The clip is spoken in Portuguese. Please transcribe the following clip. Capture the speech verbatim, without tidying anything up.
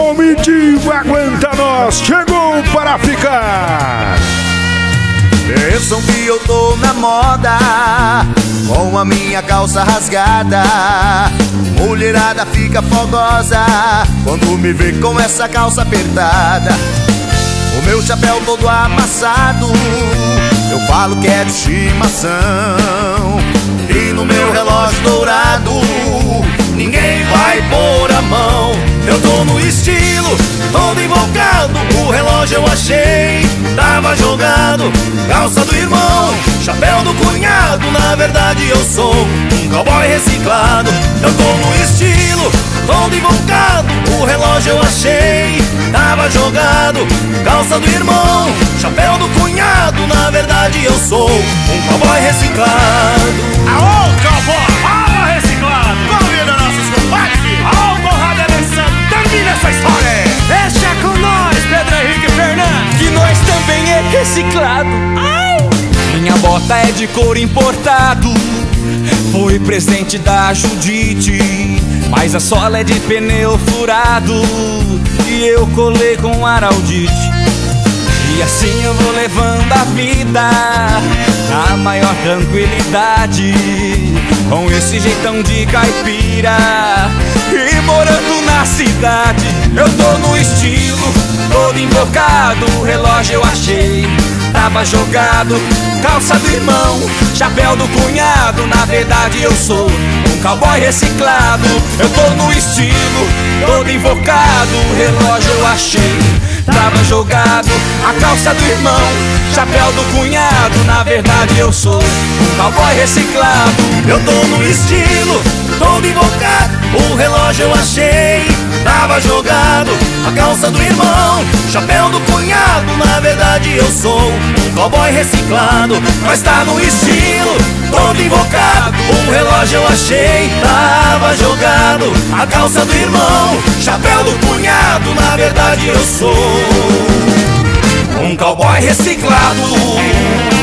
Comitiva Aguenta Nós chegou para ficar. Pensam que eu tô na moda com a minha calça rasgada. Mulherada fica fogosa quando me vê com essa calça apertada. O meu chapéu todo amassado, eu falo que é de estimação. E no meu relógio dourado ninguém vai pôr a mão. Eu tô no estilo, todo invocado. O relógio eu achei, tava jogado. Calça do irmão, chapéu do cunhado. Na verdade eu sou um cowboy reciclado. Eu tô no estilo, todo invocado. O relógio eu achei, tava jogado. Calça do irmão, chapéu do cunhado. Na verdade eu sou um cowboy reciclado. Aô, cowboy! Fala, reciclado! Convida nossos compadres, filho! Aô, Conrado Alessandro! Termina essa história! Deixa com nós, Pedro Henrique Fernandes, que nós também é reciclado. Ai! Minha bota é de couro importado, foi presente da Judite. Mas a sola é de pneu furado e eu colei com araldite. E assim eu vou levando a vida na maior tranquilidade, com esse jeitão de caipira e morando na cidade. Eu tô no estilo, todo invocado. O relógio eu achei, tava jogado. Calça do irmão, chapéu do cunhado. Na verdade eu sou um cowboy reciclado. Eu tô no estilo, todo invocado. O relógio eu achei, tava jogado. A calça do irmão, chapéu do cunhado. Na verdade eu sou um cowboy reciclado. Eu tô no estilo, todo invocado. O relógio eu achei, tava jogado. A calça do irmão, chapéu do cunhado. Na verdade eu sou um cowboy reciclado. Mas tá no estilo, todo invocado. O relógio eu achei, tava jogado. A calça do irmão, chapéu do cunhado. Na verdade eu sou um cowboy reciclado.